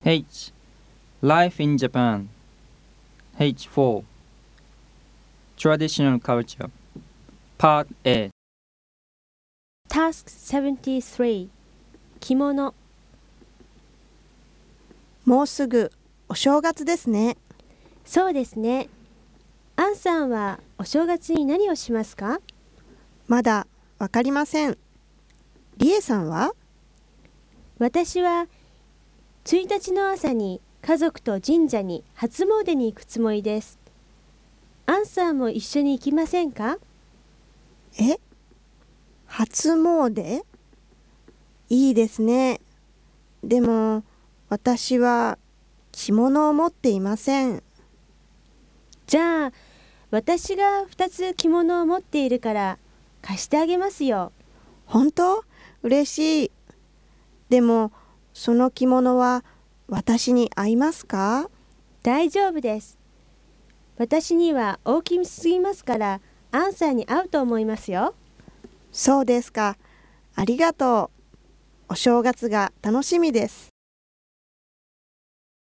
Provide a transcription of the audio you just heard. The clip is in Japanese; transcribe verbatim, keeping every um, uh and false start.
H. Life in Japan.エイチフォー. Traditional Culture. Part A. Task seventy-three 着物。 もうすぐお正月ですね。 そうですね。アンさんはお正月に何をしますか？ まだわかりません。リエさんは？ 私はついたちの朝に家族と神社に初詣に行くつもりです。アンさんも一緒に行きませんか？ え？初詣？いいですね。でも私は着物を持っていません。 じゃあ私がふたつ着物を持っているから貸してあげますよ。 本当？嬉しい。でもその着物は私に合いますか？ 大丈夫です。私には大きすぎますからアンさんに合うと思いますよ。 そうですか。ありがとう。お正月が楽しみです。